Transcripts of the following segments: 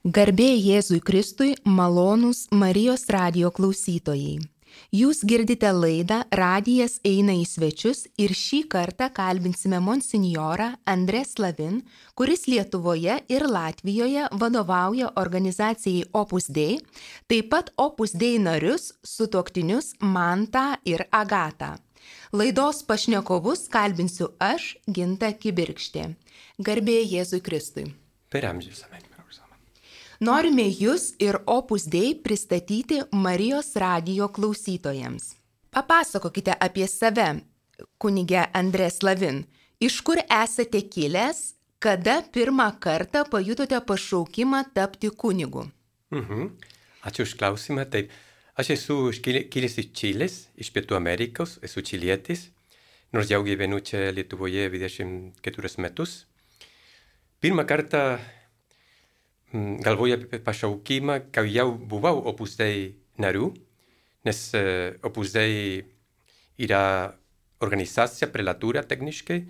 Garbė Jėzui Kristui, malonūs Marijos radijo klausytojai. Jūs girdite laidą Radijas eina į svečius ir šį kartą kalbinsime monsinjorą Andrė Slavin, kuris Lietuvoje ir Latvijoje vadovauja organizacijai Opus Dei, taip pat Opus Dei narius, sutuoktinius Mantą ir Agatą. Laidos pašnekovus kalbinsiu aš, Ginta Kibirkštė. Garbė Jėzui Kristui. Per amžius, amen. Norime Jūs ir Opus Dei pristatyti Marijos radijo klausytojams. Papasakokite apie save, kunige Andrė Slavin. Iš kur esate kilęs, kada pirmą kartą pajutote pašaukimą tapti kunigu? Ačiū už klausimą. Taip, aš esu kilęs iš Čilės, iš Pietų Amerikos, esu čilietis, nors jau gyvenu čia Lietuvoje 24 metus. Pirmą kartą galvoju apie pašaukimą, kai jau buvau Opus Dei nariu, nes Opus Dei yra organizacija, prelatūra techniškai,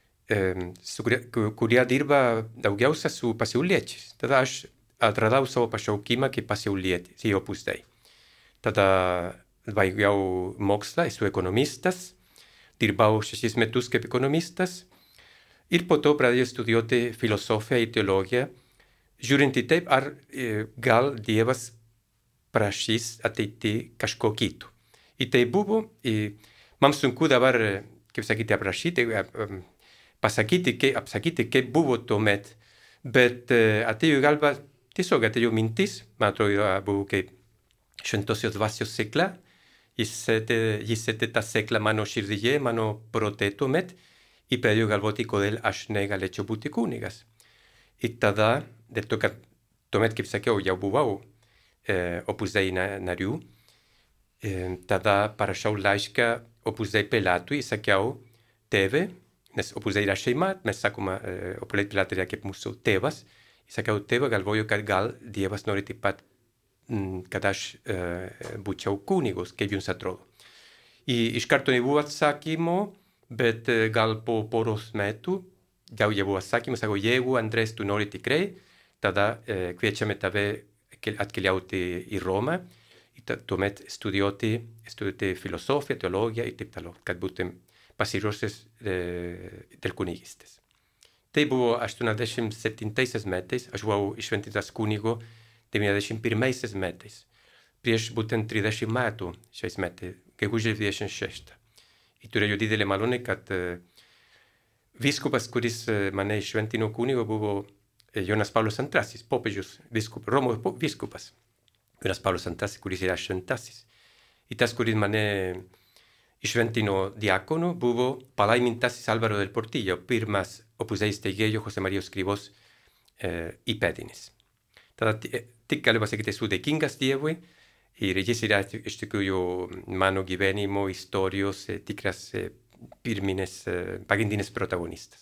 kurie dirba daugiausia su pasauliečiais. Tada aš atradau savo pašaukimą kaip pasaulietis į Opus Dei. Tada baigiau mokslą, esu ekonomistas, dirbau 6 metus kaip ekonomistas ir po to pradėjau studijuoti filosofiją ir teologiją, žiūrint į taip, ar gal Dievas prašys ateiti kažko kito. Ir tai buvo, man sunku dabar, kaip sakyti, apsakyti, kaip buvo tuomet, bet atėjo į galvą, tiesiog atėjo mintis, man atrodo, buvo kaip šventosios dvasios sėkla, jis sėdė tą sėklą mano širdyje, mano prote tuomet, ir pradėjau galvoti, kodėl aš negalėčiau būti kunigas. Ir tada, dėl to, kad tuomet, kaip sakiau, jau buvau Opus Dei nariu, tada parašiau laišką Opus Dei prelatui, sakiau, tėve, nes Opus Dei yra šeima, mes sakome, Opus Dei prelatai yra kaip mūsų tėvas, sakiau, tėve, galvoju, kad gal Dievas nori taip pat, kad aš būčiau kunigus, kaip jums atrodo. Iš karto nebuvo atsakymo, bet gal po poros metų, jau buvo atsakymas, sako, jeigu Andrės, tu nori tikrai, tada kviečiame tave atkeliauti į Romą, tuomet studijuoti filosofiją, teologiją ir taip toliau, kad būtum pasiruošęs dėl kunigystės. Tai buvo 87 metais, aš buvau iššventintas kunigu 91 metais, prieš būtent 30 metų šiais metais, gegužės 26. Ir turėjau didelę malonę, kad vyskupas, kuris mane iššventino kunigo, buvo Jonas Paulius II, popiežius, Romos vyskupas. Jonas Paulius II, kuris yra šventasis. Ir tas, kuris mane iššventino diakono, buvo palaimintasis Álvaro del Portillo, pirmas Opus Dei steigėjo José María Escrivos įpėdinis. Tada tik galiu pasakyti, esu dėkingas Dievui ir jis yra iš tikrųjų mano gyvenimo istorijos tikras pagrindinės protagonistas.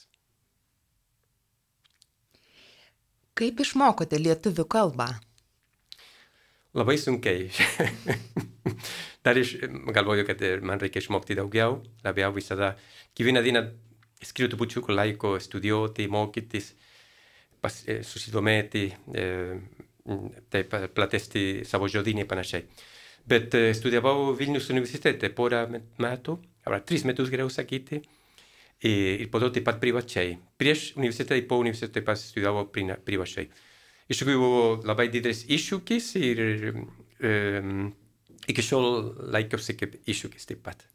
Kaip išmokote lietuvių kalbą? Labai sunkiai. Dar galvoju, kad man reikia išmokti daugiau, labiau visada. Kiekvieną dieną skiriu trupučiuką laiko studijuoti, mokytis, susidomėti, taip platesti savo žodynį ir panašiai. Bet studijavau Vilnius universitete porą metų, 3 metus geriau sakyti, ir po to taip pat privačiai. Prieš universitetą ir po universitetą taip pat studijavau privačiai. Iš tikrųjų buvo labai didelis iššūkis ir iki šiol laikiausi kaip iššūkis taip pat.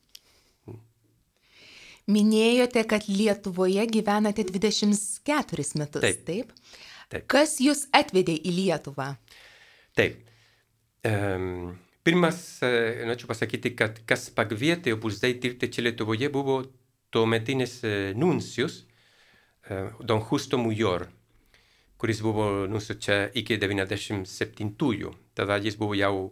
Minėjote, kad Lietuvoje gyvenate 24 metus, taip? Taip. Kas jūs atvedė į Lietuvą? Taip. Pirmas, norėčiau pasakyti, kad kas pakvietė Opus Dei dirbti čia Lietuvoje buvo tuometinis nuncijus Don Justo Mujor, kuris buvo nuncijus čia iki 97-ųjų. Tada jis buvo jau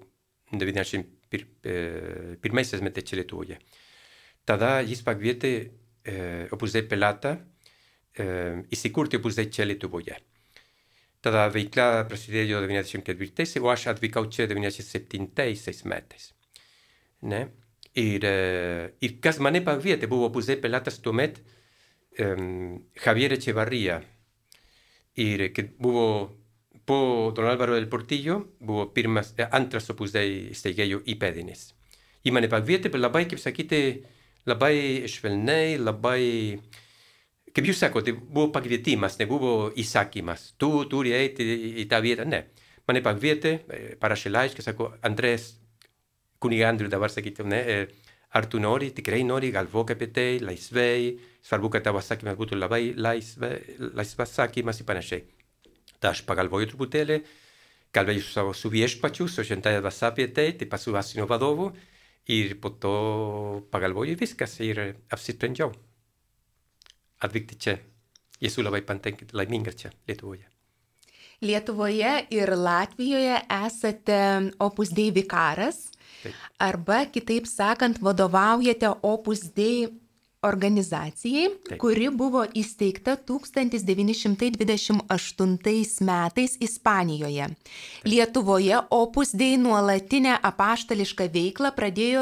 91 metais čia Lietuvoje. Tada jis pakvietė Opus Dei prelatą įsikurti Opus Dei čia Lietuvoje. Tada veikla prasidėjo 94, o aš atvykau čia 97 metais. Ne? Ir kas mane pakvietė buvo Opus Dei prelatas tuomet Javier Echevarría, ir kad buvo po Don Álvaro del Portillo buvo antras Opus Dei steigėjų įpėdinis. Jį mane pakvietė, bet labai, kaip sakyti, labai švelniai, labai, kaip jūs sakote, buvo pakvietimas, nebuvo įsakymas. Tu turi eiti į tą vietą, ne. Mane pakvietė, parašė laišką, sako, Andrės, kuniga Andrių dabar sakyti, ne, ar tu nori, tikrai nori, galvok apie tai, laisvai, svarbu, kad tavo atsakymas būtų labai laisvas atsakymas ir panašiai. Tai aš pagalvoju truputėlį, kalbėjau su viešpačiu, su šventąja dvasia apie tai su dvasiniu vadovu ir po to pagalvoju viskas ir apsisprendžiau atvykti čia. Esu labai laimingas čia, Lietuvoje. Lietuvoje ir Latvijoje esate Opus Dei vikaras, taip. Arba, kitaip sakant, vadovaujate Opus Dei organizacijai, taip. Kuri buvo įsteigta 1928 metais Ispanijoje. Taip. Lietuvoje Opus Dei nuolatinę apaštališką veiklą pradėjo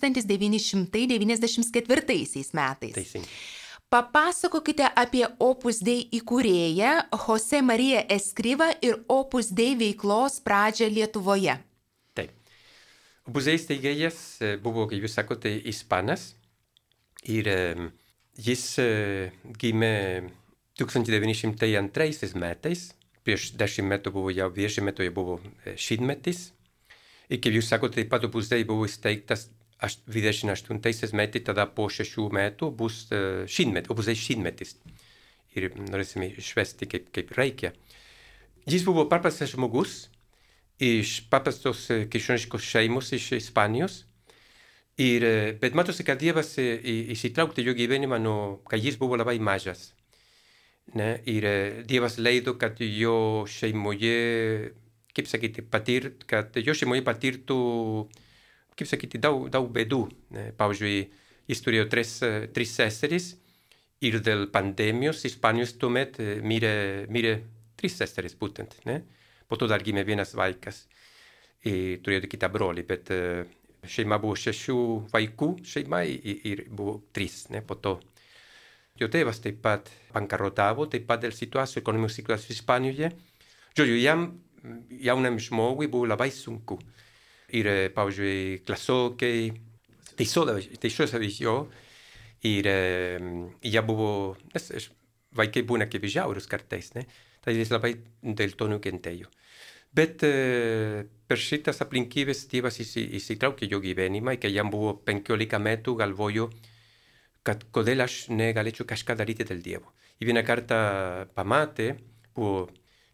1994 metais. Teisingai. Papasakokite apie Opus Dei įkūrėją Jose Mariją Escrivą ir Opus Dei veiklos pradžią Lietuvoje. Taip. Opus Dei steigėjas buvo, kaip jūs sakote, ispanas. Ir jis gimė 1902 metais, prieš 10 metų buvo jau viešmetu, buvo šimtmetis. Ir kaip jūs sakote, taip pat Opus Dei buvo įsteigtas 28 metais, tada po 6 metų bus Opus Dei šimtmetis. Ir norėsime švęsti kaip reikia. Jis buvo paprastas žmogus iš paprastos krikščioniškos šeimos iš Ispanijos. Bet matosi, kad Dievas įsitraukė jo gyvenimą, kai jis buvo labai mažas. Ne? Ir Dievas leido, kad jo šeimoje, kaip sakyti, kad jo šeimoje patirtų, kaip sakyti, daug bėdų. Pavyzdžiui, jis turėjo tris seseris ir dėl pandemijos Ispanijos tuomet mirė 3 seseris būtent. Ne? Po to dar gimė vienas vaikas. Turėjo kitą brolį, bet šeima buvo 6 vaikų šeima ir buvo 3, ne, po to. Jo tėvas taip pat bankarotavo, taip pat dėl ekonomikos situacijos Ispanijoje. Žodžiu, jam jaunam žmogui buvo labai sunku. Ir, pavyzdžiui, klasiokai, teišodavo iš jo. Ir jie buvo, vaikai būna kaip žiaurūs kartais, ne? Tai jis labai dėl to nukentėjo. Bet per šitas aplinkybės Dievas įsitraukė jo gyvenimą, kai jam buvo 15 metų, galvojo, kad kodėl aš negalėčiau kažką daryti dėl Dievo. Ir vieną kartą pamatė, buvo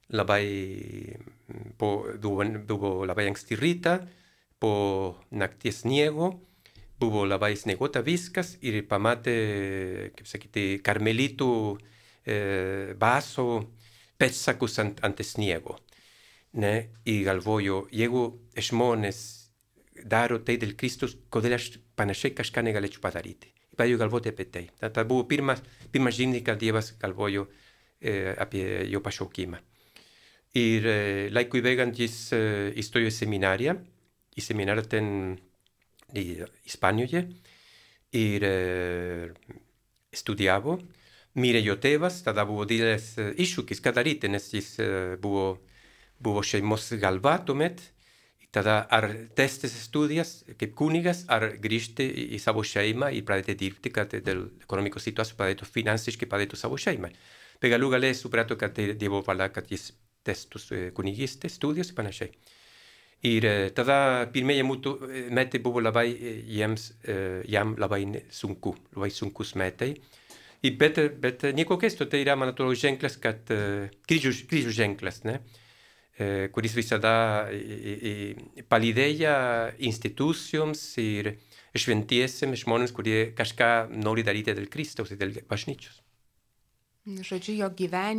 labai anksti rytą, po nakties sniego, buvo labai sniegota viskas ir pamatė, kaip sakyti, karmelitų vaso pėdsakus ant sniego. Ne? I galvoju, jeigu žmonės daro tai dėl Kristus, kodėl aš panašiai kažką negalėčiau padaryti. I pradėjau galvoti apie tai. Tai buvo pirmas žingsnis, kad Dievas galvojo apie jo pašaukimą. Ir laikui bėgant jis įstojo į seminariją ten Ispanijoje ir studijavo. Mirė jo tėvas, tada buvo didelis iššūkis, ką daryti, nes jis buvo šeimos galva tuomet, tada ar tęstis studijas kaip kunigas, ar grįžti į savo šeimą ir pradėti dirbti, kad dėl ekonomikos situacijos padėtų finansiškai padėtų savo šeimai. Bet galų gale suprato, kad Dievo valia, kad jis tęstų kunigystės studijas ir panašiai. Ir tada pirmieji metai buvo jam labai sunkus metai. Bet nieko keisto, tai yra, man atrodo, ženklas, kad kryžių ženklas, ne? Kuris visada palydėja institucijoms ir šventiesiems žmonėms, kurie kažką nori daryti dėl Kristaus ir dėl bažnyčios. Žodžiu, jo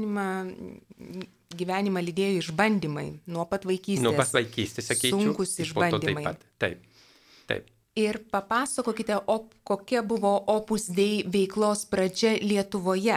gyvenimą lydėjo išbandymai nuo pat vaikystės. Nuo pat vaikystės, sakyčiau. Sunkus išbandymai. Taip. Ir papasakokite, kokia buvo Opus Dei veiklos pradžia Lietuvoje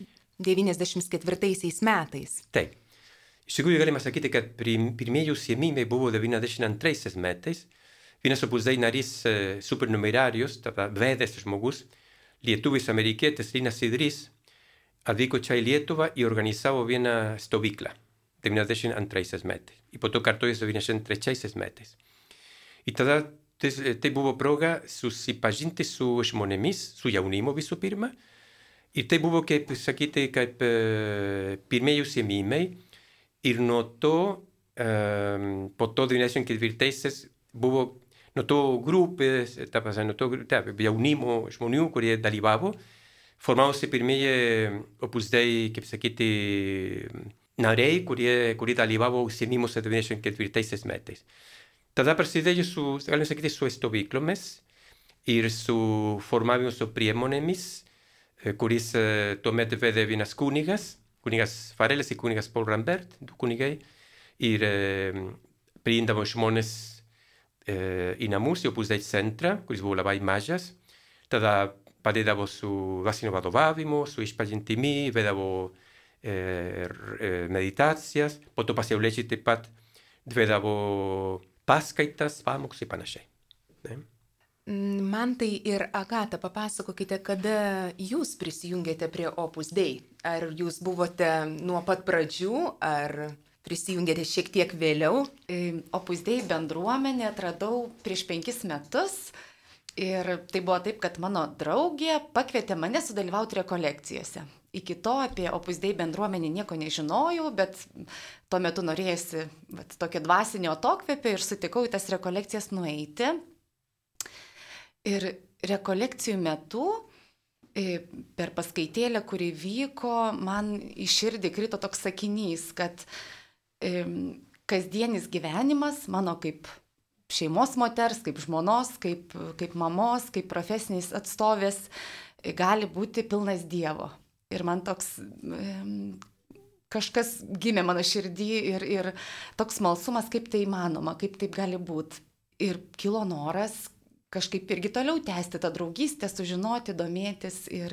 94 metais. Taip. Iš tikrųjų galima sakyti, kad pirmieji užsiėmimai buvo 92 metais. Vienas Opus Dei narys supernumerarius, vedęs žmogus, lietuvis amerikietis Linas Idrys, atvyko čia į Lietuvą ir organizavo vieną stovyklą 92 metais. Ir po to kartojasi 93 metais. Ir tada tai buvo proga susipažinti su žmonėmis, su jaunimu visų pirma. Ir tai buvo, kaip sakyti, kaip pirmieji užsiėmimai. Ir nuo to, po to 94 buvo nuo to grupės, nuo to jaunimo žmonių, kurie dalyvavo, formavosi pirmieji Opus Dei, kaip sakyti, nariai, kurie dalyvavo užsiėmimuose 94 metais. Tada prasidėjo galime sakyti, su stovyklomis ir su formavimuose priemonėmis, kuris tuomet vedė vienas kunigas Fareles ir kunigas Paul Rambert, du kunigai, ir priimdavo žmonės į namus, į Opus Dei centrą, kuris buvo labai mažas. Tada padėdavo su dvasinio vadovavimu, su išpažintimi, vedavo meditacijas, po to pasaulyčiai taip pat vedavo paskaitas, pamokas ir panašiai. Ne? Mantai ir Agata, papasakokite, kada jūs prisijungėte prie Opus Dei. Ar jūs buvote nuo pat pradžių, ar prisijungėte šiek tiek vėliau? Opus Dei bendruomenę atradau prieš 5 metus ir tai buvo taip, kad mano draugė pakvietė mane sudalyvauti rekolekcijose. Iki to apie Opus Dei bendruomenį nieko nežinojau, bet tuo metu norėjusi tokio dvasinio atokvėpio ir sutikau į tas rekolekcijas nueiti. Ir rekolekcijų metu per paskaitėlę, kuri vyko, man į širdį krito toks sakinys, kad kasdienis gyvenimas mano kaip šeimos moters, kaip žmonos, kaip mamos, kaip profesinės atstovės gali būti pilnas Dievo. Ir man toks kažkas gimė mano širdį ir toks smalsumas, kaip tai įmanoma, kaip taip gali būti. Ir kilo noras kažkaip irgi toliau tęsti tą draugystę, sužinoti, domėtis ir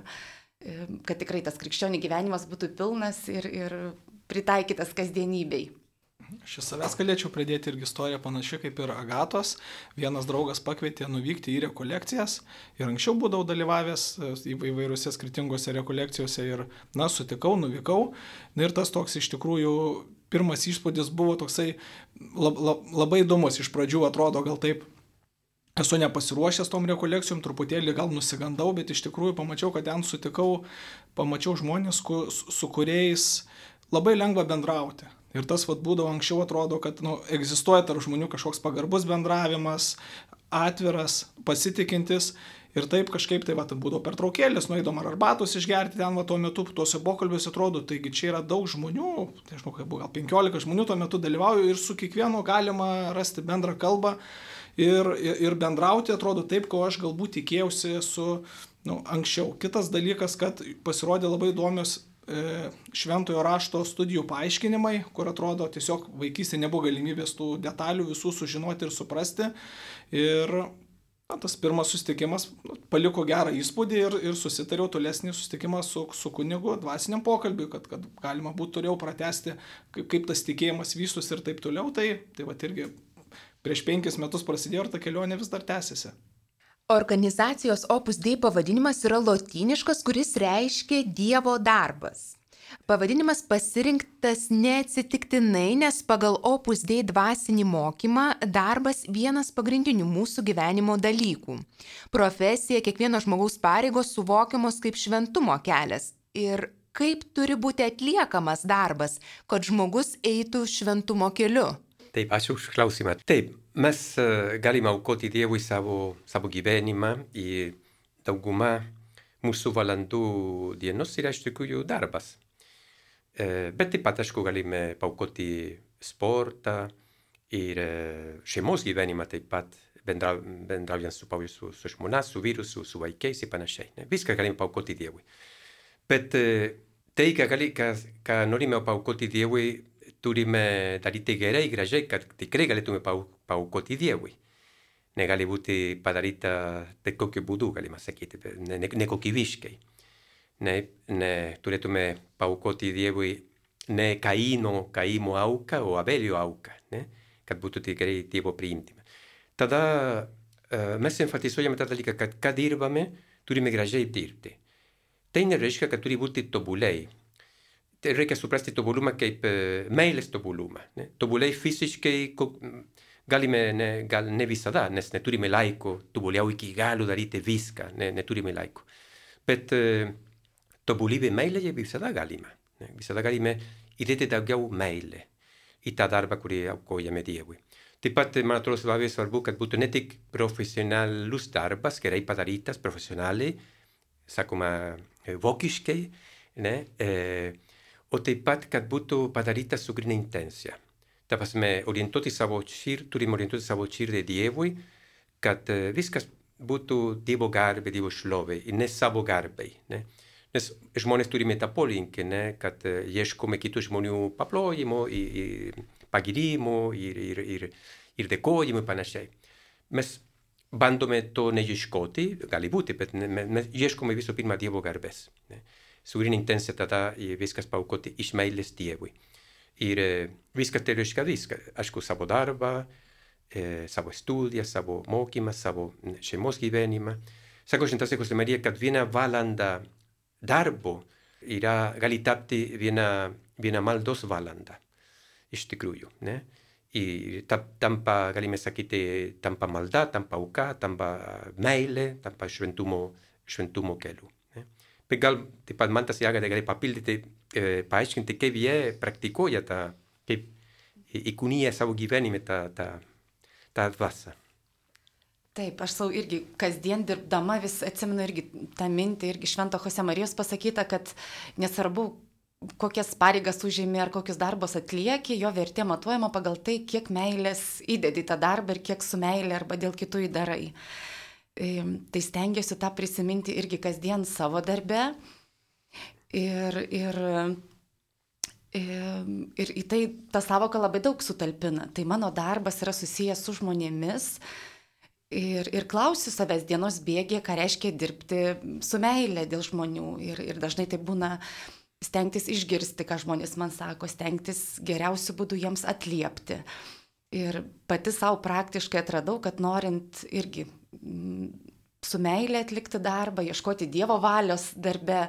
kad tikrai tas krikščionių gyvenimas būtų pilnas ir pritaikytas kasdienybei. Aš iš savęs galėčiau pridėti irgi istoriją panaši kaip ir Agatos. Vienas draugas pakvietė nuvykti į rekolekcijas ir anksčiau būdavau dalyvavęs įvairiuose skirtingose rekolekcijose ir, sutikau, nuvykau. Ir tas toks iš tikrųjų pirmas įspūdis buvo toksai labai įdomus. Iš pradžių atrodo gal taip, esu nepasiruošęs tom rekolekcijom, truputėlį gal nusigandau, bet iš tikrųjų pamačiau, kad ten pamačiau žmonės, su kuriais labai lengva bendrauti. Ir tas būdavo anksčiau atrodo, kad egzistuoja tarp žmonių kažkoks pagarbus bendravimas, atviras, pasitikintis. Ir taip kažkaip būdavo pertraukėlės, nueidom ar arbatos išgerti ten tuo metu, tuose pokalbiuose atrodo, taigi čia yra daug žmonių, nežinau, kaip buvo, gal 15 žmonių tuo metu dalyvauju ir su kiekvienu galima rasti bendrą kalbą ir bendrauti, atrodo taip, ko aš galbūt tikėjausi anksčiau. Kitas dalykas, kad pasirodė labai įdomios šventojo rašto studijų paaiškinimai, kur atrodo tiesiog vaikystė nebuvo galimybės tų detalių visų sužinoti ir suprasti. Ir tas pirmas susitikimas paliko gerą įspūdį ir susitariau tolesnį susitikimą su kunigu dvasiniam pokalbiui, kad galima būtų turėjau pratęsti, kaip tas tikėjimas vystosi ir taip toliau. Tai irgi prieš 5 metus prasidėjo ir ta kelionė vis dar tęsiasi. Organizacijos Opus Dei pavadinimas yra lotyniškas, kuris reiškia Dievo darbas. Pavadinimas pasirinktas neatsitiktinai, nes pagal Opus Dei dvasinį mokymą darbas vienas pagrindinių mūsų gyvenimo dalykų. Profesija, kiekvieno žmogaus pareigos suvokiamos kaip šventumo kelias. Ir kaip turi būti atliekamas darbas, kad žmogus eitų šventumo keliu? Taip, ačiū už klausimą. Taip, mes galime aukoti Dievui savo gyvenimą ir dauguma mūsų valandų dienos yra iš tikrųjų darbas. Bet taip pat, aišku, galime paaukoti sportą ir šeimos gyvenimą taip pat, bendraujant su žmona, su vyru, su vaikais ir panašiai. Viską galime paaukoti Dievui. Bet tai, ką norime paaukoti Dievui, turime daryti gerai, gražiai, kad tikrai galėtume paaukoti Dievui. Negali būti padaryta bet kokiu būdu, galima sakyti, nekokybiškai. Turėtume paaukoti Dievui ne Kaimo auką o Abelio auką, kad būtų tikrai Dievo priimtima. Tada mes enfatizuojame tą dalyką, kad ką dirbame, turime gražiai dirbti. Tai nereiškia, kad turi būti tobulai. reikia suprasti tobulumą kaip meilės tobulumą. Ne? Tobuliai fiziškai galime, gal ne visada, nes neturime laiko, tobuliau iki galo daryti viską, neturime laiko. Bet tobulybė meilėje visada galima. Ne? Visada galime įdėti daugiau meilę į tą darbą, kurį aukojame Dievui. Taip pat, man atrodo, labai svarbu, kad būtų ne tik profesionalus darbas, gerai padarytas, profesionaliai, sakoma, vokiškai, ne? O taip pat, kad būtų padarytas su gryna intencija. Ta prasme, turime orientuoti savo širdį Dievui, kad viskas būtų Dievo garbė, Dievo šlovė, ir ne savo garbei. Ne? Nes žmonės turime tą polinkį, ne? Kad ieškome kitų žmonių paplojimo, pagirimo ir dėkojimo ir panašiai. Mes bandome to neieškoti, gali būti, bet mes ieškome visų pirma Dievo garbės. Ne? Su gryna intencija tada viskas paaukoti iš meilės Dievui. Ir viskas tai reiškia viską. Aišku, savo darbą, savo studiją, savo mokymą, savo šeimos gyvenimą. Sako Šventasis José Marija, kad 1 valanda darbo gali tapti viena maldos valanda. Iš tikrųjų, ne? Ir tampa, galime sakyti, tampa malda, tampa auka, tampa meilė, tampa šventumo keliu. Ne? Bet gal taip pat man tas Agata gali papildyti, paaiškinti, kaip jie praktikuoja kaip įkūnija savo gyvenime tą dvasią. Taip, aš savo irgi kasdien dirbdama vis atsimenu irgi tą mintį, irgi Švento José Marijos pasakyta, kad nesvarbu, kokias pareigas užėmė ar kokius darbus atlieki, jo vertė matuojama pagal tai, kiek meilės įdedi tą darbą ir kiek su meilė arba dėl kitų įdarai. Tai stengiuosi tą prisiminti irgi kasdien savo darbe ir į tai tą savoką labai daug sutalpina. Tai mano darbas yra susijęs su žmonėmis ir klausiu savęs dienos bėgė, ką reiškia dirbti su meilė dėl žmonių ir dažnai tai būna stengtis išgirsti, ką žmonės man sako, stengtis geriausių būdų jiems atliepti. Ir pati savo praktiškai atradau, kad norint irgi su meilė atlikti darbą, ieškoti Dievo valios darbe,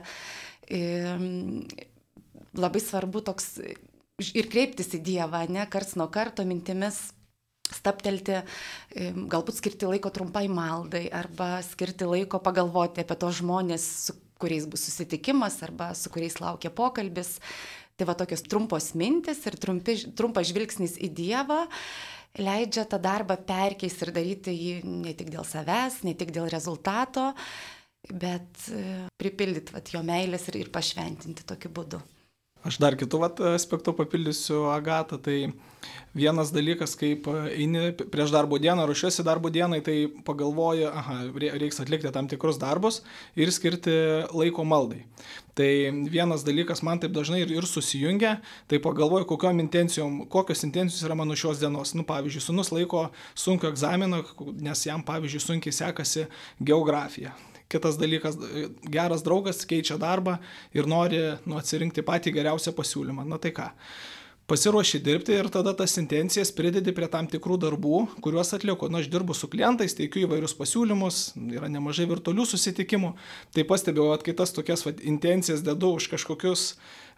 labai svarbu toks ir kreiptis į Dievą, ne, karts nuo karto mintimis staptelti, galbūt skirti laiko trumpai maldai arba skirti laiko pagalvoti apie tos žmonės, su kuriais bus susitikimas arba su kuriais laukia pokalbis. Tai va tokios trumpos mintis ir trumpas žvilgsnis į Dievą leidžia tą darbą perkeisti ir daryti jį ne tik dėl savęs, ne tik dėl rezultato, bet pripildyti jo meilės ir pašventinti tokiu būdu. Aš dar kitų aspektų papildysiu Agatą. Tai vienas dalykas, kaip eini prieš darbo dieną, ruošiesi darbo dienai, tai pagalvoji, reiks atlikti tam tikrus darbus ir skirti laiko maldai. Tai vienas dalykas man taip dažnai ir susijungia, tai pagalvoju, kokios intencijos yra mano šios dienos. Pavyzdžiui, sūnus laiko sunkiu egzaminą, nes jam, pavyzdžiui, sunkiai sekasi geografija. Kitas dalykas, geras draugas keičia darbą ir nori atsirinkti patį geriausią pasiūlymą. Tai ką? Pasiruoši dirbti ir tada tas intencijas pridedi prie tam tikrų darbų, kuriuos atlieku. Aš dirbu su klientais, teikiu įvairius pasiūlymus, yra nemažai virtualių susitikimų. Tai pastebėjau, kad kai tas tokias intencijas dedu už kažkokius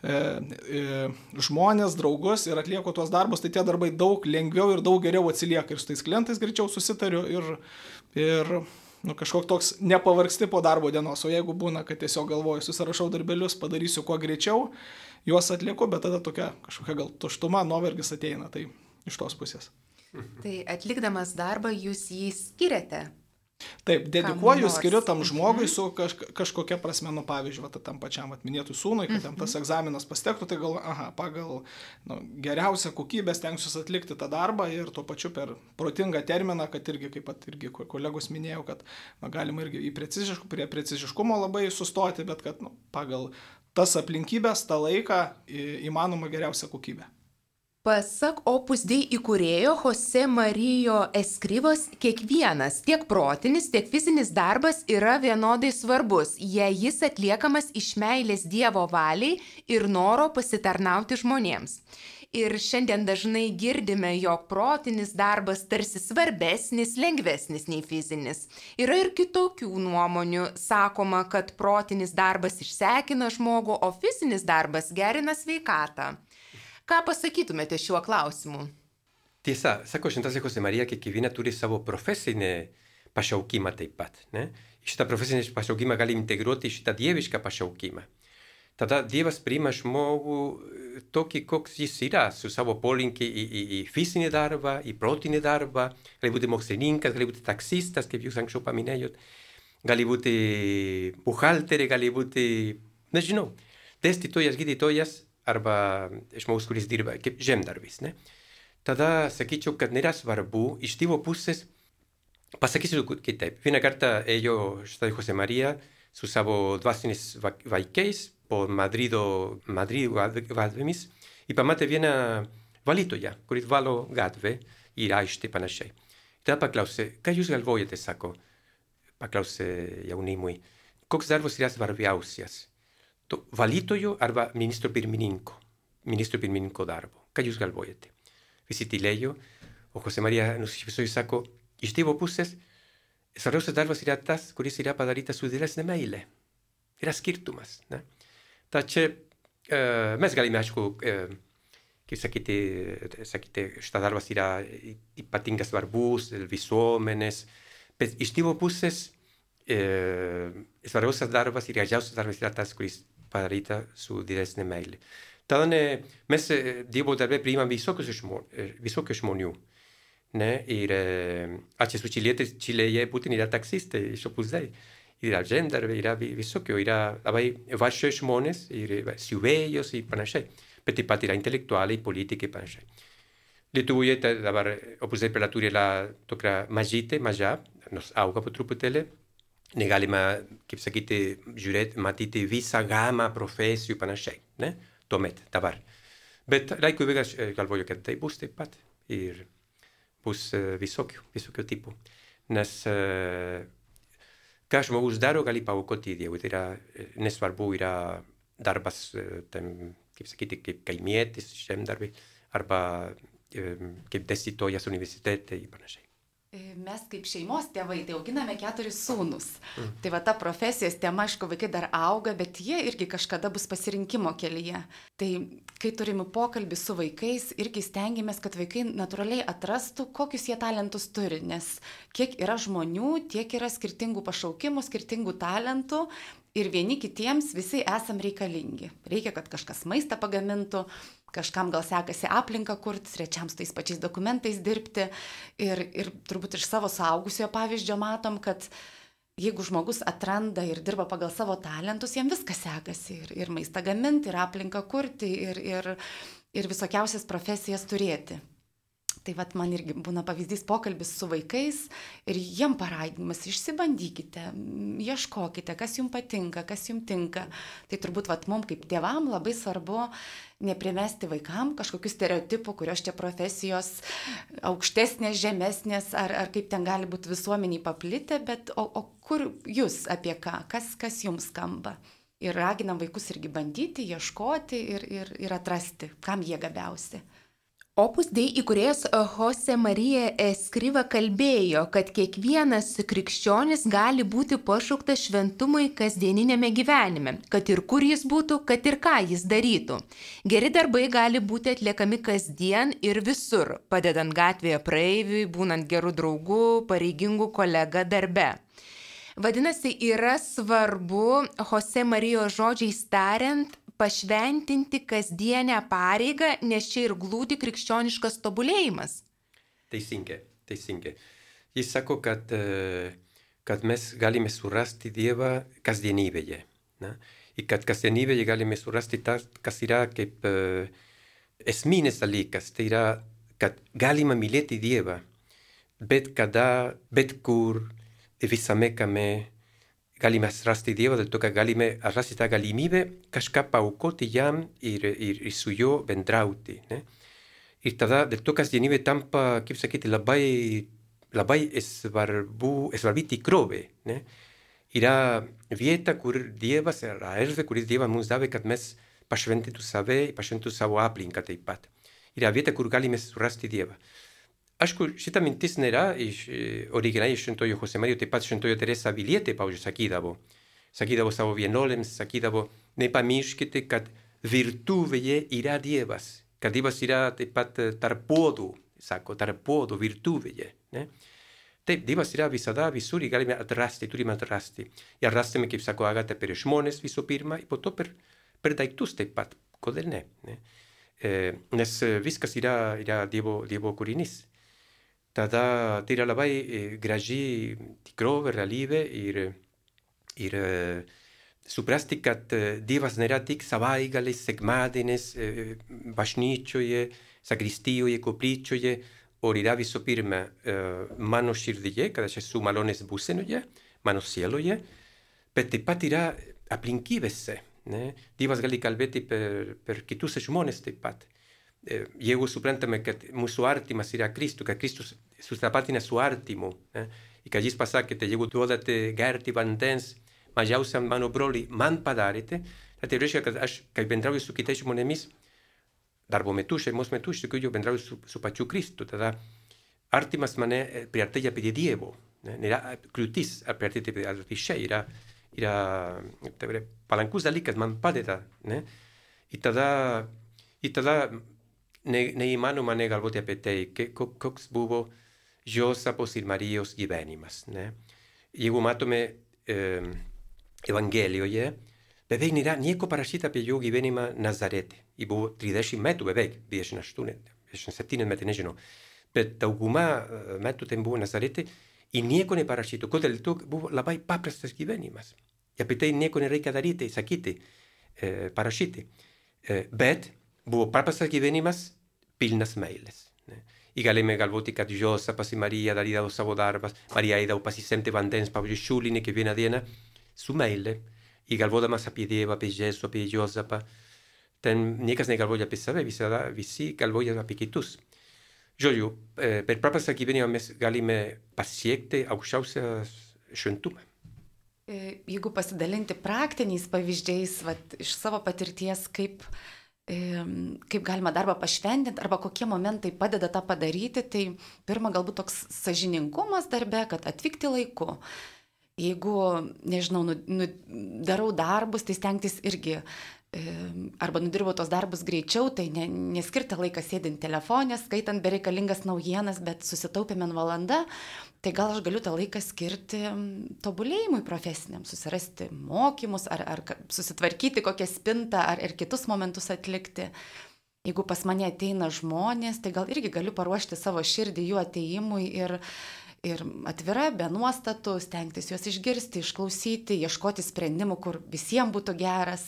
žmonės, draugus ir atlieku tuos darbus, tai tie darbai daug lengviau ir daug geriau atsilieka. Ir su tais klientais greičiau susitariu ir kažkoks toks nepavargsti po darbo dienos, o jeigu būna, kad tiesiog galvoju, susirašau darbelius, padarysiu kuo greičiau, juos atlieku, bet tada kažkokia gal tuštuma, nuovargis ateina, tai iš tos pusės. Tai atlikdamas darbą jūs jį skiriate? Taip, dedikuoju, skiriu tam žmogui su kažkokia prasme, pavyzdžiui, tam pačiam minėtų sūnui, kad jam tas egzaminas pastektų, tai pagal geriausią kokybę stengsiuosi atlikti tą darbą ir tuo pačiu per protingą terminą, kad irgi, kaip pat irgi kolegos minėjau, kad galima irgi prie preciziškumo labai sustoti, bet kad pagal tas aplinkybės, tą laiką įmanoma geriausia kokybė. Pasak Opus Dei įkūrėjo José Mario Escrivos, kiekvienas tiek protinis, tiek fizinis darbas yra vienodai svarbus, jei jis atliekamas iš meilės Dievo valiai ir noro pasitarnauti žmonėms. Ir šiandien dažnai girdime, jog protinis darbas tarsi svarbesnis, lengvesnis nei fizinis. Yra ir kitokių nuomonių. Sakoma, kad protinis darbas išsekina žmogų, o fizinis darbas gerina sveikatą. Ką pasakytumėte šiuo klausimu? Tiesa, sako šventasis Jose Marija, kad kiekviena turi savo profesinį pašaukimą taip pat. Ne? Šitą profesinį pašaukimą gali integruoti į šitą dievišką pašaukimą. Tada Dievas priima žmogų tokį, koks jis yra, su savo polinkį į fizinį darbą, į protinį darbą, gali būti mokslininkas, gali būti taksistas, kaip jūs anksčiau paminėjot, gali būti buhalterė, gali būti, nežinau, dėstytojas, gydytojas arba žmogus, kuris dirba kaip žemdarbis. Ne? Tada sakyčiau, kad nėra svarbu, iš Dievo pusės, pasakysiu kitaip. Vieną kartą ėjo štai Jose Marija su savo dvasiniais vaikais po Madrido gatvėmis ir pamatė vieną valytoją, kuris valo gatvę ir aikštę panašiai. Tada paklausė, ką jūs galvojate, sako, paklausė jaunimui, koks darbas yra svarbiausias, valytojo arba ministro pirmininko darbo, ką jūs galvojate? Visi tylėjo, o Jose Marija nusišypsojo ir sako, iš Dievo pusės, svarbiausias darbas yra tas, kuris yra padarytas su didesne meile. Yra skirtumas. Ne? Tačiau mes galime, aišku, kaip sakyti, šitas darbas yra ypatingas svarbus, visuomenės, bet iš Dievo pusės svarbiausias darbas ir gražiausias darbas yra tas, kuris padaryta su didesne meile. Tada mes Dievo darbe priimam visokių žmonių. Ne? Ir aš esu čilietis, Čilėje būtent yra taksista iš Opus Dei. Yra žemdarbė, yra visokių, yra labai varščiai žmonės, yra siuvėjos ir panašiai. Bet taip pat yra intelektualiai, politikai ir panašiai. Lietuvoje dabar Opus Dei prelatura yra tokia maža, nors auga po truputėlį. Negalima, kaip sakyti, žiūrėti, matyti visą gamą profesijų ir panašiai. Ne? Tuomet, dabar. Bet laiku bėgas galvoju, kad tai bus taip pat. Ir bus visokių tipų. Nes ką žmogus daro, gali paaukoti Dievui. Tai yra nesvarbu, yra darbas, kaip sakyti, kaip kaimietis, žemdarbi, arba kaip dėstytojas universitete ir panašiai. Mes kaip šeimos tėvai, tai auginame 4 sūnus. Tai va ta profesijos tema, aišku, vaikai dar auga, bet jie irgi kažkada bus pasirinkimo kelyje. Tai kai turime pokalbį su vaikais, irgi stengiamės, kad vaikai natūraliai atrastų, kokius jie talentus turi, nes kiek yra žmonių, tiek yra skirtingų pašaukimų, skirtingų talentų. Ir vieni kitiems visi esam reikalingi. Reikia, kad kažkas maistą pagamintų, kažkam gal sekasi aplinką kurti, trečiam su tais pačiais dokumentais dirbti. Ir turbūt iš savo suaugusiojo pavyzdžio matom, kad jeigu žmogus atranda ir dirba pagal savo talentus, jam viskas sekasi. Ir maistą gaminti, ir aplinką kurti, ir visokiausias profesijas turėti. Tai vat man irgi būna pavyzdys pokalbis su vaikais ir jiem paraginimas, išsibandykite, ieškokite, kas jums patinka, kas jums tinka. Tai turbūt vat mums kaip tėvam labai svarbu neprimesti vaikam kažkokių stereotipų, kurios čia profesijos aukštesnės, žemesnės, ar kaip ten gali būti visuomeniai paplitę, bet o kur jūs apie ką, kas jums skamba. Ir raginam vaikus irgi bandyti, ieškoti ir atrasti, kam jie gabiausi. Opus Dei įkūrėjas Jose Marija Escriva kalbėjo, kad kiekvienas krikščionis gali būti pašauktas šventumui kasdieninėme gyvenime, kad ir kur jis būtų, kad ir ką jis darytų. Geri darbai gali būti atliekami kasdien ir visur, padedant gatvėje praeiviui, būnant gerų draugų, pareigingų kolega darbe. Vadinasi, yra svarbu, Jose Marijos žodžiais tariant, pašventinti kasdienę pareigą, nes čia ir glūdi krikščioniškas tobulėjimas. Teisingai. Jis sako, kad mes galime surasti Dievą kasdienybėje. Ir kad kasdienybėje galime surasti tas, kas yra kaip esminis dalykas. Tai yra, kad galima mylėti Dievą, bet kada, bet kur, visame kame. Galime atrasti Dievą, dėl to, kad galime atrasti tą galimybę kažką paaukoti jam ir su juo bendrauti. Ne? Ir tada dėl to kasdienybė tampa, kaip sakyti, labai svarbi tikrovė. Ne? Yra vieta, kur Dievas, yra erdvė, kuris Dievas mums davė, kad mes pašventintų save, pašventintų savo aplinką taip pat. yra vieta, kur galime surasti Dievą. Aišku, šita mintis nėra originaliai iš Šventojo Josemarijo, taip pat Šventojo Teresa Avilietė, pavyzdžiui, sakydavo savo vienuolėms, sakydavo, nepamirškite, kad virtuvėje yra Dievas, kad Dievas yra taip pat tarp puodų, sako, tarp puodų virtuvėje. Ne? Taip, Dievas yra visada, visur, ir galime atrasti, turime atrasti. Ir atrastame, kaip sako Agata, per žmonės visų pirma, ir po to per daiktus taip pat, kodėl ne? Nes viskas yra Dievo kūrinys. Tada tai yra labai graži tikrovė, realybė ir suprasti, kad Dievas nėra tik savaitgaliais, sekmadienis, bažnyčioje, sakristijoje, koplyčioje, o yra visų pirma mano širdyje, kad aš esu malonės būsenoje, mano sieloje, bet taip pat yra aplinkybėse. Ne? Dievas gali kalbėti per kitus žmonės taip pat. Jeigu suprantame, kad mūsų artimas yra Kristus, kad Kristus susitapatina su artimu, ir kad jis pasakėte, jeigu duodate gerti vandens mažiausiam mano broliui, man padarėte, tai reiškia, kad aš, kai bendrauju su kitais žmonėmis, darbo metu, šeimos metu, iš tikrųjų bendrauju su pačiu Kristu, tada artimas mane priartėja prie Dievo, nėra kliūtis priartėti prie atvirkščiai, yra palankus dalykas, man padeda, ne? Ir tada neįmanoma negalvoti apie tai, koks buvo Jozapos ir Marijos gyvenimas. Ne? Jeigu matome Evangelijoje, beveik nėra nieko parašyta apie jo gyvenimą Nazarete. Jis buvo 30 metų beveik, 27 metų, nežinau. Bet dauguma metų ten buvo Nazarete ir nieko neparašyta. Kodėl to buvo labai paprastas gyvenimas. Ir apie tai nieko nereikia daryti, sakyti, parašyti. Bet buvo paprastas gyvenimas pilnas meilės. Ir galime galvoti, kad Jozapas ir Marija darydavo savo darbas, Marija eidavo pasisemti vandens, pavyzdžiui, šulinį kiekvieną dieną, su meilė. Ir galvodamas apie Dievą, apie Jėzų, apie Jozapą, ten niekas negalvoja apie save, visi galvoja apie kitus. Žodžiu, per paprastą gyvenimą mes galime pasiekti aukščiausią šventumą. Jeigu pasidalinti praktiniais pavyzdžiais, iš savo patirties, kaip galima darbą pašventinti arba kokie momentai padeda tą padaryti, tai pirma galbūt toks sąžiningumas darbe, kad atvykti laiku. Jeigu, nežinau, darau darbus, tai stengtis irgi arba nudirbau tos darbus greičiau, tai neskirti laiką sėdint telefonė, skaitant bereikalingas naujienas, bet susitaupėme valandą, tai gal aš galiu tą laiką skirti tobulėjimui profesiniam, susirasti mokymus, ar susitvarkyti kokią spintą, ar kitus momentus atlikti. Jeigu pas mane ateina žmonės, tai gal irgi galiu paruošti savo širdį jų atėjimui ir atvira, be nuostatų, stengtis juos išgirsti, išklausyti, ieškoti sprendimų, kur visiems būtų geras.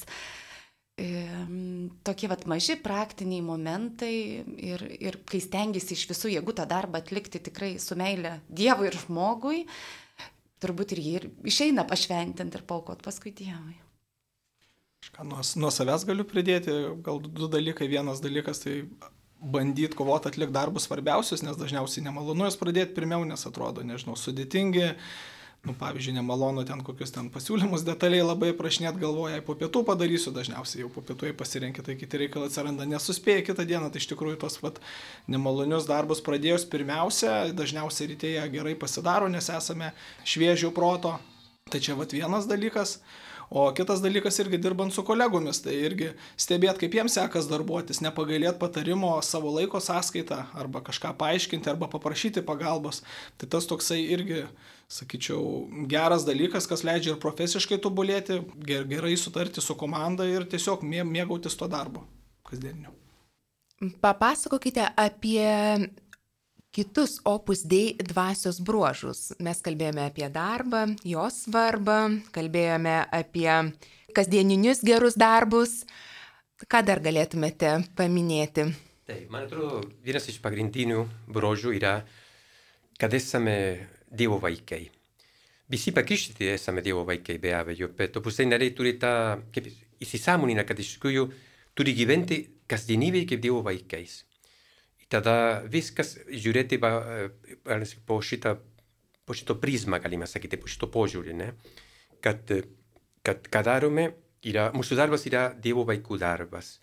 Tokie maži praktiniai momentai ir kai stengiasi iš visų jėgų tą darbą atlikti tikrai su meile Dievui ir žmogui, turbūt ir jį išeina pašventinti ir paaukoti paskui Dievui. Nuo savęs galiu pridėti, gal 2 dalykai. Vienas dalykas tai bandyti kovoti atlikti darbus svarbiausius, nes dažniausiai nemalonu jas pradėti pirmiau, nes atrodo, nežinau, sudėtingi. Pavyzdžiui, nemalonu ten kokius ten pasiūlymus detaliai labai prašinėt galvoja, po pietų padarysiu, dažniausiai jau po pietų pasirenki, tai kiti reikalai atsiranda, nesuspėja kitą dieną, tai iš tikrųjų tos nemalonius darbus pradėjus pirmiausia, dažniausiai rytėje gerai pasidaro, nes esame šviežio proto, tai čia vienas dalykas. O kitas dalykas irgi dirbant su kolegomis, tai irgi stebėt, kaip jiems sekas darbuotis, nepagailėt patarimo savo laiko sąskaitą, arba kažką paaiškinti, arba paprašyti pagalbos. Tai tas toksai irgi, sakyčiau, geras dalykas, kas leidžia ir profesiškai tobulėti, gerai sutarti su komanda ir tiesiog mėgautis to darbo kasdieniniu. Papasakokite apie kitus Opus Dei dvasios bruožus. Mes kalbėjome apie darbą, jo svarbą, kalbėjome apie kasdieninius gerus darbus. Ką dar galėtumėte paminėti? Tai, man atrodo, vienas iš pagrindinių bruožų yra, kad esame Dievo vaikai. Visi pakrikštyti esame Dievo vaikai, be abejo, bet Opus Dei nariai turi tą įsisąmoninę, kad iš tikrųjų turi gyventi kasdienybėje kaip Dievo vaikais. Tada viskas žiūrėti po šito prizmą, galime sakyti, po šito požiūrį, ne? Kad ką darome, mūsų darbas yra Dievo vaikų darbas.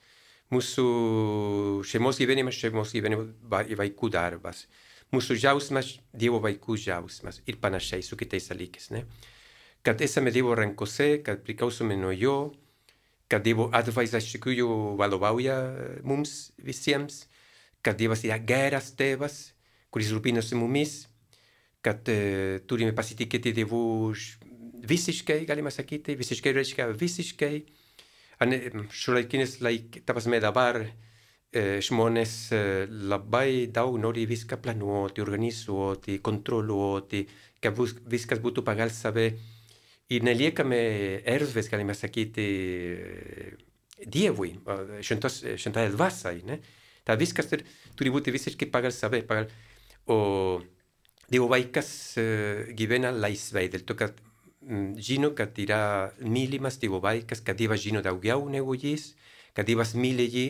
Mūsų šeimos gyvenimas vaikų darbas. Mūsų džiaugsmas, Dievo vaikų džiaugsmas ir panašiai su kitais dalykais. Ne? Kad esame Dievo rankose, kad priklausome nuo jo, kad Dievo atvaizdas iš tikrųjų vadovauja mums visiems, kad Dievas yra geras tėvas, kuris rūpinasi mumis, kad turime pasitikėti Dievu visiškai, galima sakyti, visiškai reiškia visiškai. Šiuolaikinis ta prasme dabar žmonės labai daug nori viską planuoti, organizuoti, kontroliuoti, kad viskas būtų pagal save. Ir neliekame erdvės, galima sakyti, Dievui, šventai dvasiai. Tai viskas turi būti visiškai pagal save. O Dievo vaikas gyvena laisvai, dėl to, kad žino, kad yra mylimas Dievo vaikas, kad Dievas žino daugiau negu jis, kad Dievas myli jį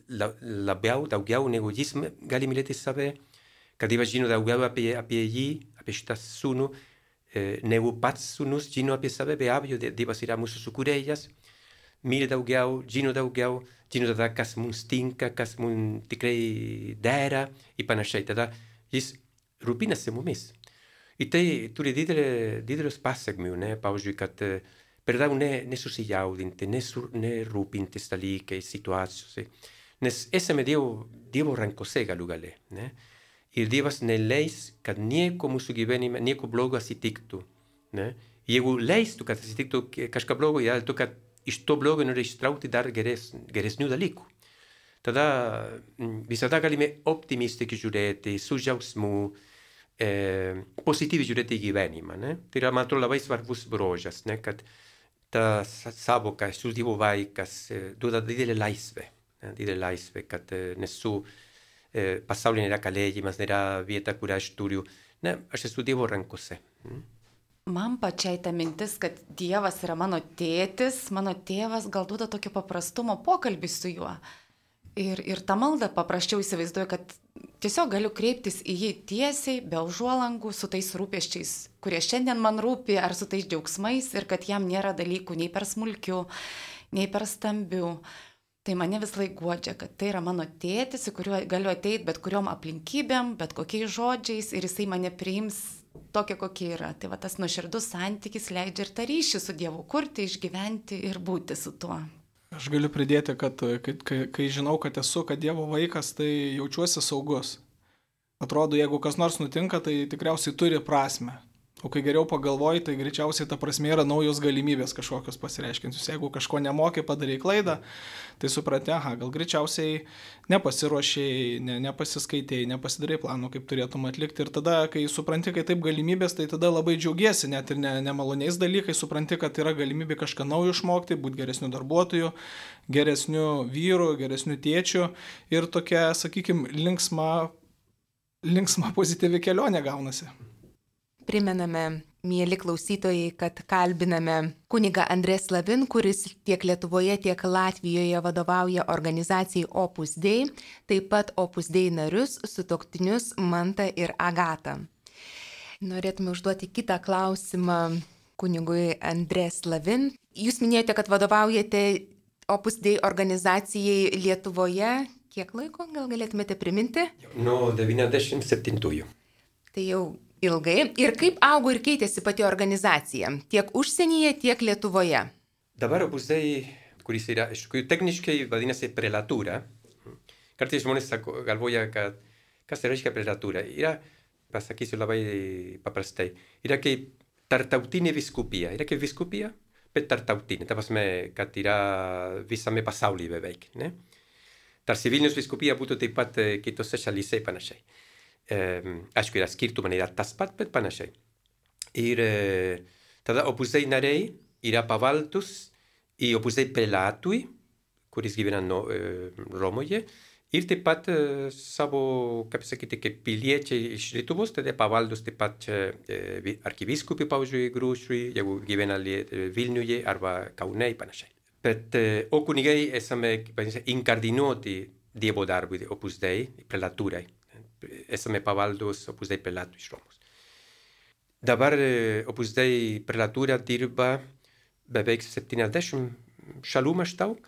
daugiau negu jis gali mylėti save, kad Dievas žino daugiau apie jį, apie šitą sūnų, negu pats sūnus žino apie save, be abejo, Dievas yra mūsų sukūrėjas, myli daugiau, žino tada, kas mums tinka, kas mums tikrai dera ir panašiai. Tada jis rūpinasi mumis. Ir tai turi didelis pasekmių, pavyzdžiui, kad per daug nesusijaudinti, nerūpintis dalykais, situacijose. Nes esame Dievo rankose galų gale. Ir Dievas neleis, kad nieko mūsų gyvenime, nieko blogo atsitiktų. Jeigu leistų, kad atsitiktų kažką blogo, yra to, kad iš to blogo nori ištraukti dar geresnių dalykų. Tada visada galime optimistiškai žiūrėti, su džiaugsmu, pozityviai žiūrėti į gyvenimą. Tai yra, man atrodo, labai svarbus bruožas, kad ta sąvoka, esu Dievo vaikas, duoda didelę laisvę, kad nesu pasaulyje nėra kalėjimas, nėra vieta, kurią aš turiu. Aš esu Dievo rankose. Man pačiai ta mintis, kad Dievas yra mano tėtis, mano tėvas, gal duoda tokio paprastumo pokalbį su juo. Ir tą maldą paprasčiau įsivaizduoju, kad tiesiog galiu kreiptis į jį tiesiai, be užuolangų, su tais rūpesčiais, kurie šiandien man rūpi, ar su tais džiaugsmais, ir kad jam nėra dalykų nei per smulkių, nei per stambių. Tai mane vis laik guodžia, kad tai yra mano tėtis, į kuriuo galiu ateiti bet kuriom aplinkybėm, bet kokiais žodžiais, ir jisai mane priims tokia, kokia yra. Tai va tas nuoširdus santykis leidžia ir tą ryšį su Dievu kurti, išgyventi ir būti su tuo. Aš galiu pridėti, kad kai žinau, kad esu, kad Dievo vaikas, tai jaučiuosi saugus. Atrodo, jeigu kas nors nutinka, tai tikriausiai turi prasme. O kai geriau pagalvoji, tai greičiausiai ta prasme yra naujos galimybės kažkokios pasireiškinčios. Jeigu kažko nemoki, padarai klaidą, tai supratė, gal greičiausiai nepasiruošėjai, nepasiskaitėjai, nepasidarai planų, kaip turėtum atlikti. Ir tada, kai supranti, kai taip galimybės, tai tada labai džiaugiesi, net ir nemaloniais dalykais, supranti, kad yra galimybė kažką naujo išmokti, būti geresniu darbuotoju, geresniu vyru, geresniu tėčiu. Ir tokia, sakykime, linksma pozityvi kelionė gaunasi. Primename, mieli klausytojai, kad kalbiname kunigą Andrė Slavin, kuris tiek Lietuvoje, tiek Latvijoje vadovauja organizacijai Opus Dei, taip pat Opus Dei narius, sutuoktinius Mantą ir Agatą. Norėtume užduoti kitą klausimą kunigui Andrė Slavin. Jūs minėjote, kad vadovaujate Opus Dei organizacijai Lietuvoje. Kiek laiko, gal galėtumėte priminti? Nuo 97-ųjų. Tai jau ilgai. Ir kaip augo ir keitėsi pati organizacija, tiek užsienyje, tiek Lietuvoje? Dabar Opus Dei, kuris yra, iš tikrųjų, techniškai vadinasi prelatūra. Kartais žmonės galvoja, kad kas reiškia prelatūra. Yra, pasakysiu labai paprastai, yra kaip tarptautinė viskupija. Yra kaip viskupija, bet tarptautinė. Ta prasme, kad yra visame pasaulyje beveik. Tarsi Vilnius viskupija būtų taip pat kitose šalyse panašiai. Aišku, yra skirtumai, yra tas pat, bet panašiai. Ir tada Opus Dei nariai yra pavaldus į Opus Dei prelatui, kuris gyvena Romoje, ir taip pat savo, kaip sakyti, kaip piliečiai iš Lietuvos, tada pavaldus taip pat arkivyskupui, pavyzdžiui, Grušui, jeigu gyvena Vilniuje arba Kaune ir panašiai. Bet o kunigai esame inkardinuoti Dievo darbui Opus Dei, prelatūrai. Esame pavaldus Opus Dei prelatų iš Romos. Dabar Opus Dei prelatūra dirba beveik 70 šalių maždaug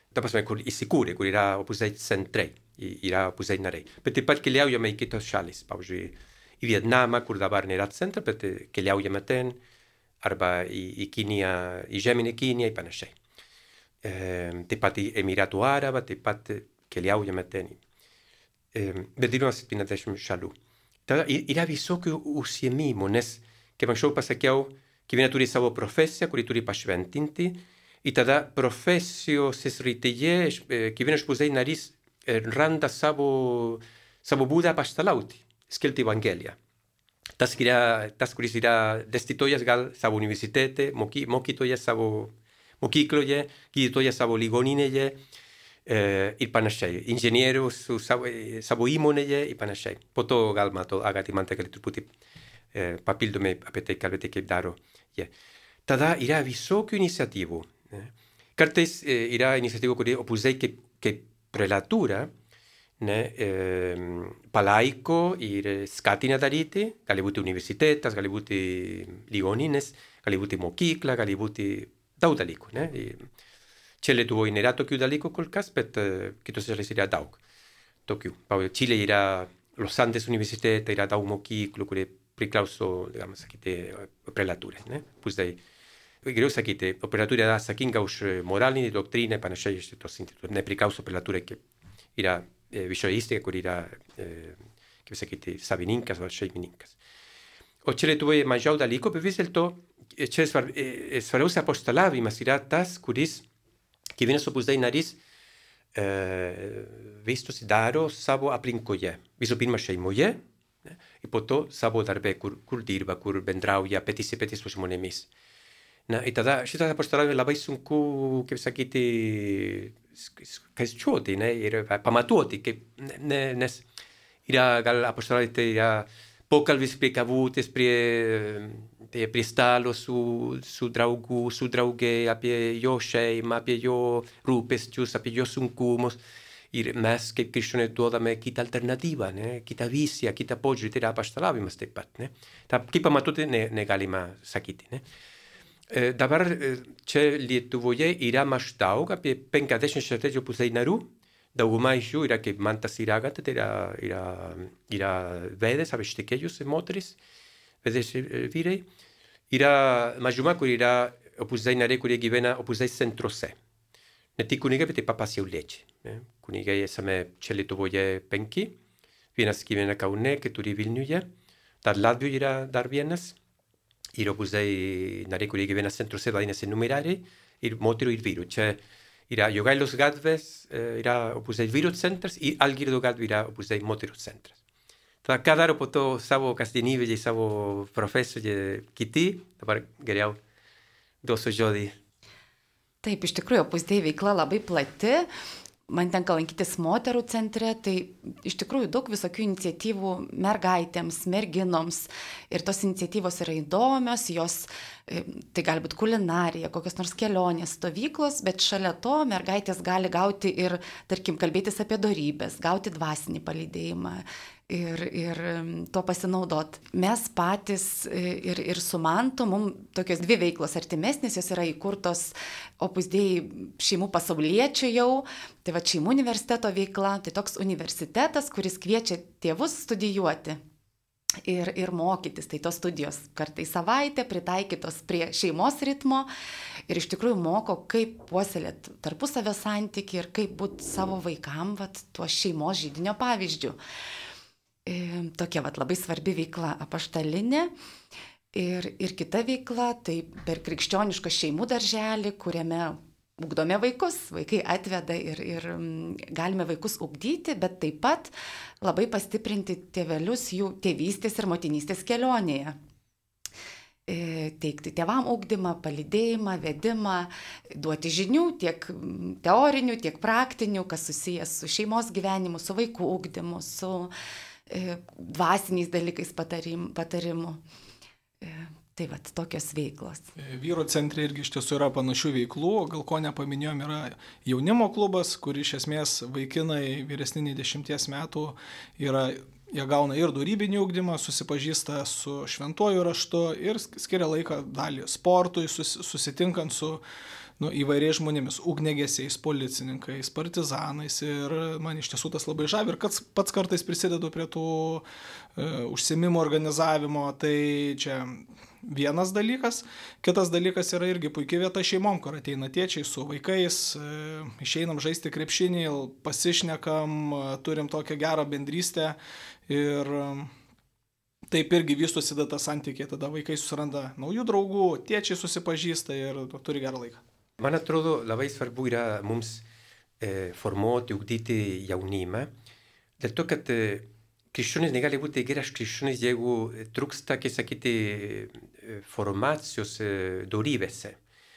ta prasme, kur įsikūrė, kur yra Opus Dei centrai, yra Opus Dei nariai. Bet taip pat keliaujame į kitos šalis, pavyzdžiui, į Vietnamą, kur dabar nėra centra, bet keliaujame ten, arba į Kiniją, į žemynę Kiniją ir panašiai. Taip pat į Emiratų Arabą, taip pat keliaujame ten. Bet dirbame 70 šalių. Tada yra visokių užsiėmimų, nes, kaip anksčiau pasakiau, kiekviena turi savo profesiją, kuri turi pašventinti, ir tada profesijos srityje kiekvienas Opus Dei narys randa savo būdą apaštalauti, skelbti Evangeliją. Tas, kuris yra dėstytojas gal savo universitete, mokytojas savo mokykloje, gydytojas savo ligoninėje, ir panašiai. Inžinierius savo įmonėje ir panašiai. Po to galima to Agatai man gali truputį papildomai apie tai kalbėti, kaip daro. Tada yra visokių iniciatyvų. Kartais yra iniciatyvų, kurie Opus Dei kaip prelatūra palaiko ir skatina daryti. Gali būti universitetas, gali būti ligoninės, gali būti mokykla, gali būti daug dalykų. Čia Lietuvoje nėra tokių dalykų kol kas, bet kitose šalyse yra daug tokių. Čilė yra Los Andes universitete, yra daug mokyklų, kurie priklauso, galima sakyti, prelatūrai. Opus Dei. Geriau sakyti, prelatūra yra atsakinga už moralinį, doktrinę, panašiai iš tos institutų. Nepriklauso prelatūrai, kaip yra viešoji įstaiga, kur yra, kaip sakyti, savininkas ar šeimininkas. O čia Lietuvoje mažiau dalykų, bet vis dėlto čia svarbus apostalavimas yra tas, kuris kiekvienas Opus Dei narys vystosi daro savo aplinkoje. Visų pirma šeimoje, ir po to savo darbe, kur dirba, kur bendrauja petys su žmonėmis. Ir tada šitas apostalavimas labai sunku, kaip sakyti, skaičiuoti ir pamatuoti, nes yra gal apostolavai yra pokalbis prie kavutės, prie stalo su draugu, su draugė, apie jo šeimą, apie jo rūpesčius, apie jo sunkumus. Ir mes kaip krikščionys duodame kitą alternatyvą, kitą visiją, kitą požiūrį, tai yra apaštalavimas taip pat. Kaip pamatuoti negalima sakyti. Dabar čia Lietuvoje yra maždaug apie 50 Opus Dei narių. Dauguma iš jų yra kaip Mantas ir Agata, tai yra vedės, arba ištekėjusios moterys, vedės vyrai. Yra mažuma, kur yra Opus Dei nariai, kurie gyvena Opus Dei centruose. Ne tik kunigai, bet taip pat pasauliečiai. Kunigai esame čia Lietuvoje 5, vienas gyvena Kaune, keturi Vilniuje, dar Latvijoje yra dar vienas, ir Opus Dei nariai, kurie gyvena centruose, vadinasi numerariai, ir moterų ir vyrų. Čia yra Jogailos gatvės, yra Opus Dei vyrų centras, ir Algirdo gatvė yra Opus Dei moterų centras. Tada ką daro po to savo kasdienybėje, savo profesijoje kiti, dabar geriau duosiu žodį. Taip, iš tikrųjų, Opus Dei veikla labai plati. Man tenka lankytis moterų centre, tai iš tikrųjų daug visokių iniciatyvų mergaitėms, merginoms. Ir tos iniciatyvos yra įdomios, tai gali būti kulinarija, kokios nors kelionės, stovyklos, bet šalia to mergaitės gali gauti ir, tarkim, kalbėtis apie dorybės, gauti dvasinį palydėjimą ir to pasinaudot. Mes patys ir su Mantu, mums tokios dvi veiklos artimesnės, jos yra įkurtos Opus Dei šeimų pasauliečių jau, tai va šeimų universiteto veikla, tai toks universitetas, kuris kviečia tėvus studijuoti ir mokytis. Tai tos studijos kartą į savaitę pritaikytos prie šeimos ritmo ir iš tikrųjų moko, kaip puoselėti tarpusavio santykį ir kaip būti savo vaikam tuo šeimos židinio pavyzdžiu. Tokia labai svarbi veikla apaštalinė. Ir kita veikla, tai per krikščionišką šeimų darželį, kuriame ugdome vaikus, vaikai atveda ir galime vaikus ugdyti, bet taip pat labai pastiprinti tėvelius jų tėvystės ir motinystės kelionėje. Teikti tėvam ugdymą, palydėjimą, vedimą, duoti žinių tiek teorinių, tiek praktinių, kas susijęs su šeimos gyvenimu, su vaikų ugdymu, su dvasiniais dalykais patarimu. Tai tokios veiklos. Vyrų centre irgi iš tiesų yra panašių veiklų, gal ko nepaminėjom, yra jaunimo klubas, kur iš esmės vaikinai vyresni 10 metų jie gauna ir dorybinį ugdymą, susipažįsta su šventuoju raštu ir skiria laiką dalį sportui, susitinkant su įvairiais žmonėmis, ugnegesiais, policininkais, partizanais ir man iš tiesų tas labai žavi ir pats kartais prisidedu prie tų užsiėmimų organizavimo, tai čia vienas dalykas. Kitas dalykas yra irgi puikiai vieta šeimom, kur ateina tėčiai su vaikais, išeinam žaisti krepšinį, pasišnekam, turim tokią gerą bendrystę ir taip irgi vystosi tas santykiai, tada vaikai susiranda naujų draugų, tėčiai susipažįsta ir turi gerą laiką. Man atrodo, labai svarbu yra mums formuoti, ugdyti jaunimą, dėl to, kad krikščionys negali būti geras krikščionys, jeigu trūksta, kaip sakyti, formacijos dorybėse,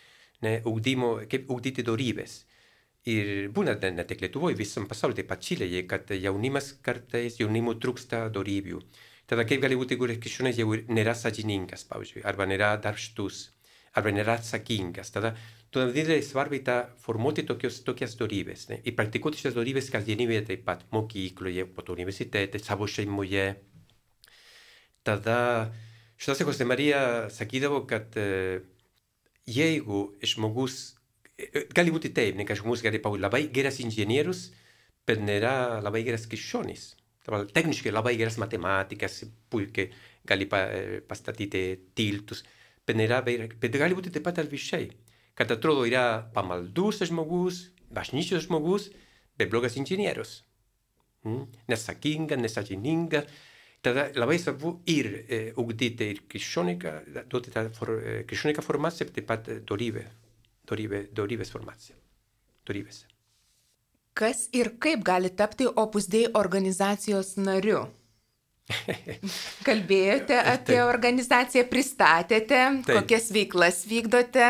kaip ugdyti dorybės. Ir būna ne tik Lietuvoje, visam pasaulyje, taip pat Čilėje, kad jaunimas kartais jaunimo trūksta dorybių. Tada kaip gali būti geras krikščionys, jeigu nėra sąžiningas, pavyzdžiui, arba nėra darbštus, arba nėra atsakingas. Tada didelė svarbi formuoti tokias dorybės, ir praktikuoti šias dorybės kasdienybėje taip pat, mokykloje, po to universitete, savo šeimoje. Tada šitose Jose Marija sakydavo, kad jeigu žmogus, gali būti taip, kad žmogus gali būti labai geras inžinierius, bet nėra labai geras krikščionis. Techniškai labai geras matematikas, puikiai gali pastatyti tiltus, bet gali būti taip pat atvirkščiai. Kad atrodo yra pamaldus žmogus, bažnyčios žmogus, bet blogas inžinierius. Nesakinga, nesąžininga. Tada labai svarbu ir ugdyti ir krikščioniką formaciją, taip pat dorybės formaciją. Dorybės. Kas ir kaip gali tapti Opus Dei organizacijos nariu? Kalbėjote apie organizaciją, pristatėte, kokias veiklas vykdote,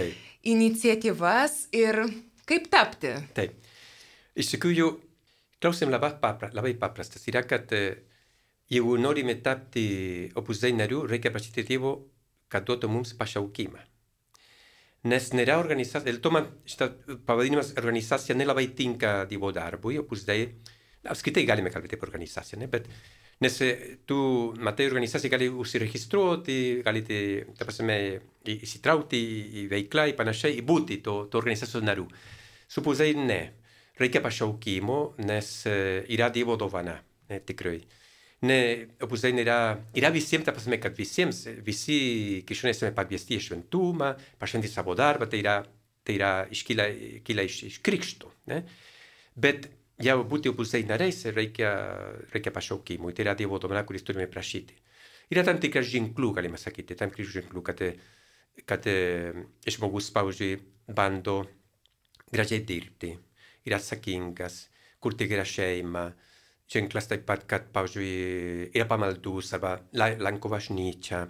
iniciatyvas ir kaip tapti. Taip. Iš tikrųjų, klausimas labai paprastas yra, kad jeigu norime tapti Opus Dei nariu, reikia prašyti Dievo, kad duotų mums pašaukimą. Nes nėra organizacija, dėl to man šitas pavadinimas organizacija nelabai tinka Dievo darbui, Opus Dei, apskritai galime kalbėti apie organizaciją, bet nes tu matai organizaciją gali užsiregistruoti, galite, ta prasme, įsitraukti į veiklą, į panašiai, į būti to organizacijos narių. Su Opus Dei ne. Reikia pašaukimo, nes yra Dievo dovana, tikrai. Opus Dei yra visiems, ta prasme, kad visi krikščionys esame pakviesti į šventumą, pašventyti savo darbą, tai yra iškyla iš Krikšto. Bet jau būti Opus Dei nariais reikia pašaukimų, tai yra Dievo dovana, kuris turime prašyti. Yra tam tikras ženklų, galima sakyti, tam tikrų ženklų, kad žmogus, pavyzdžiui, bando gražiai dirbti, yra atsakingas, kurti gerą šeimą, ženklas taip pat, kad, pavyzdžiui, yra pamaldus arba lanko bažnyčią,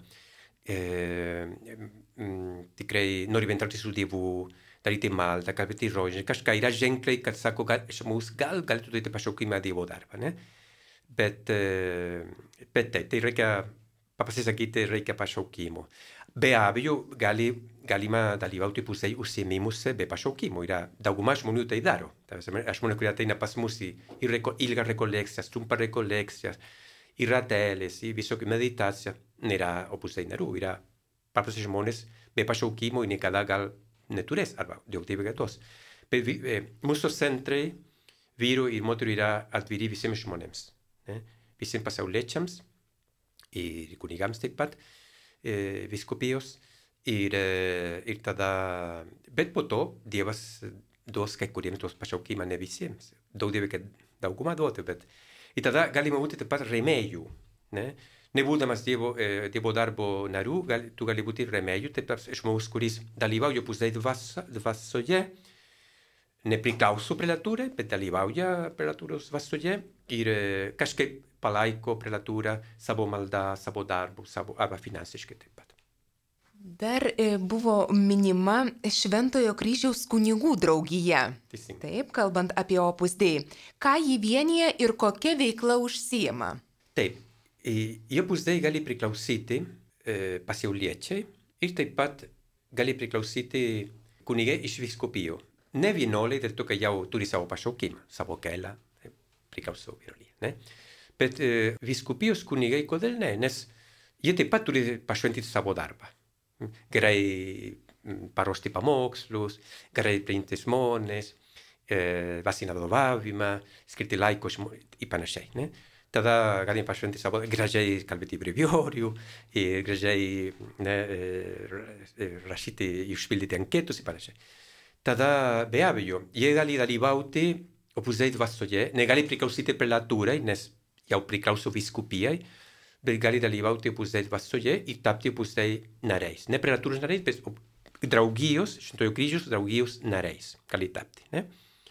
tikrai nori bendrauti su Dievu, daryti maldą, kalbėti rožinį, kažką yra ženklai, kad sako, žmogus gali turėti pašaukimą Dievo darbą, Bet tai reikia, paprastai sakyti, reikia pašaukimo. Be abejo, galima dalyvauti Opus Dei užsiėmimuose be pašaukimo. Dauguma žmonių tai daro. Žmonės, kurie ateina pas mus į ilgas rekolekcijas, trumpas rekolekcijas, į ratelės, į visokių meditaciją, nėra Opus Dei narių. Yra paprastai žmonės be pašaukimo ir niekada gal neturės, arba Dievas dievė tos. Bet mūsų centrai, vyrų ir moterų yra atviri visiems žmonėms, visiems pasauliečiams ir kunigams taip pat, viskupijos ir tada, bet po to Dievas duos kai kuriems tos pašaukimą, ne visiems. Daug dievė, kad daugumą duotų, bet ir tada galima būti taip pat remėjų, Nebūdamas Dievo darbo narių, tu gali būti remėjų, taip pat žmogus, kuris dalyvauja Opus Dei dvasioje, nepriklauso prelatūrai, bet dalyvauja prelatūros dvasioje ir kažkaip palaiko prelatūrą savo maldą, savo darbų, arba finansiškai taip pat. Dar buvo minima Šventojo kryžiaus kunigų draugija. Taip, kalbant apie Opus Dei. Ką jį vienija ir kokia veikla užsiima? Taip. Į Opus Dei gali priklausyti pasauliečiai ir taip pat gali priklausyti kunigai iš viskupijų. Ne vienuoliai, dėl to, kad jau turi savo pašaukimą, savo kelią, priklauso vienuoliai. Bet viskupijos kunigai, kodėl ne? Nes jie taip pat turi pašventyti savo darbą. Gerai paruošti pamokslus, gerai priimti žmonės, dvasinę vadovavimą, skirti laiko ir panašiai. Ne? Tada galim pašventi savo, gražiai kalbėti brevijorių, gražiai rašyti, išpildyti anketus ir panašiai. Tada, be abejo, jie gali dalyvauti Opus Dei dvasioje, negali priklausyti prelatūrai, nes jau priklauso vyskupijai, bet gali dalyvauti Opus Dei dvasioje ir tapti Opus Dei nariais. Ne prelatūros nariais, bet draugijos, Šventojo kryžiaus draugijos nariais gali tapti. Ne?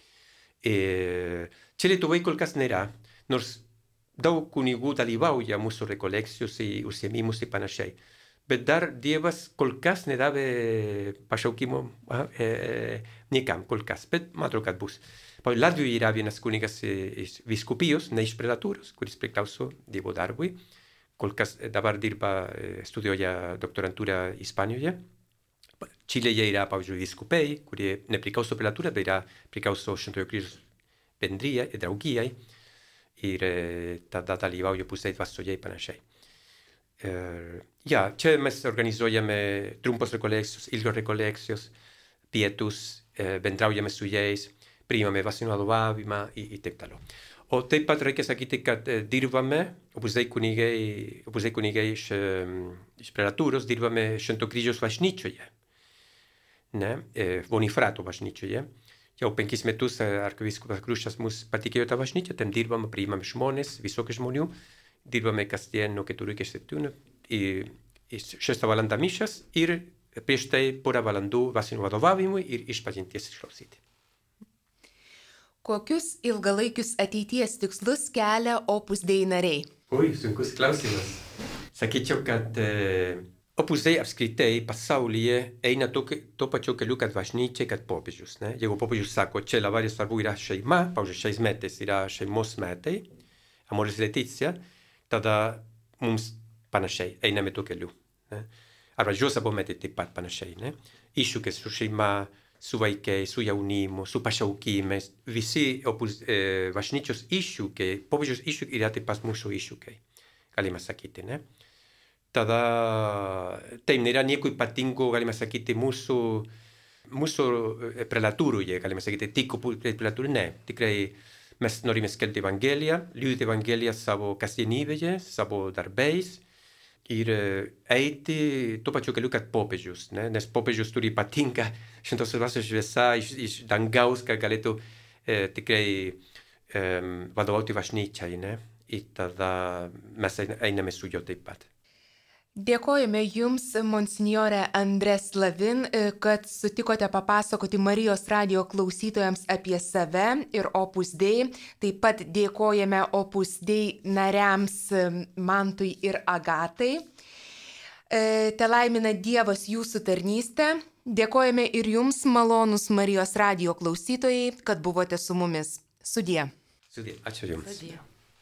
Čia Lietuvai kol kas nėra, nors daug kunigų dalyvauja mūsų rekolekcijos ir užsiėmimus ir panašiai. Bet dar Dievas kol kas nedavė pašaukimo niekam, kol kas, bet man atrodo, kad bus. Latvijoje yra vienas kunigas iš vyskupijos, ne iš prelatūros, kuris priklauso Dievo darbui. Kol kas dabar dirba, studijuoja doktorantūrą Ispanijoje. Čilėje yra, pavyzdžiui, vyskupai, kurie nepriklauso prelatūrą, bet priklauso Šventojo kryžiaus bendrijai, draugijai. Ir tada dalyvauja Opus Dei dvasioje ir panašiai. Čia mes organizuojame trumpos rekolekcijos, ilgos rekolekcijos, pietus, bendraujame su jais, priimame dvasinį vadovavimą ir taip toliau. O taip pat reikia sakyti, kad dirbame, Opus Dei kunigai iš prelatūros, dirbame Švento kryžiaus bažnyčioje, Bonifrato bažnyčioje. Jau 5 metus arkivyskupas Krušas mus patikėjo tą bažnyčią, ten dirbame, priimame žmonės, visokių žmonių, dirbame kasdien nuo 4 iki 7, 6 valandą mišias ir prieš tai porą valandų dvasinių vadovavimui ir išpažinties išklausyti. Kokius ilgalaikius ateities tikslus kelia Opus Dei nariai? Oi, sunkus klausimas. Sakyčiau, kad Opus Dei apskritai pasaulyje eina to pačiu keliu, kad bažnyčia, kad popiežius. Ne? Jeigu popiežius sako, čia labai svarbu yra šeima, pavyzdžiui, šiais metais yra šeimos metai, Amoris Laetitia, tada mums panašiai einame to keliu. Ne? Arba Josabo metai taip pat panašiai. Ne? Iššūkis su šeima, su vaikais, su jaunimu, su pašaukimais, visi bažnyčios iššūkiai, popiežiaus iššūkiai yra taip pat mūsų iššūkiai, galima sakyti. Ne? Tada, taip, nėra nieko ypatingo, galima sakyti, mūsų prelatūroje, galima sakyti, tik prelatūroje, ne. Tikrai mes norime skelbti Evangeliją, liudyti Evangeliją savo kasdienybėje, savo darbais ir eiti tuo pačiu keliu, kad popiežius, ne? Nes popiežius turi ypatingą šventosios dvasios šviesą iš dangaus, kad galėtų tikrai vadovauti bažnyčiai, ne? Ir tada mes einame su juo taip pat. Dėkojame Jums, monsinjore Andrės Lavin, kad sutikote papasakoti Marijos radijo klausytojams apie save ir Opus Dei. Taip pat dėkojame Opus Dei nariams Mantui ir Agatai. Te laimina Dievas jūsų tarnystę. Dėkojame ir Jums, malonūs Marijos radijo klausytojai, kad buvote su mumis. Sudie. Sudie. Ačiū Jums. Sudie.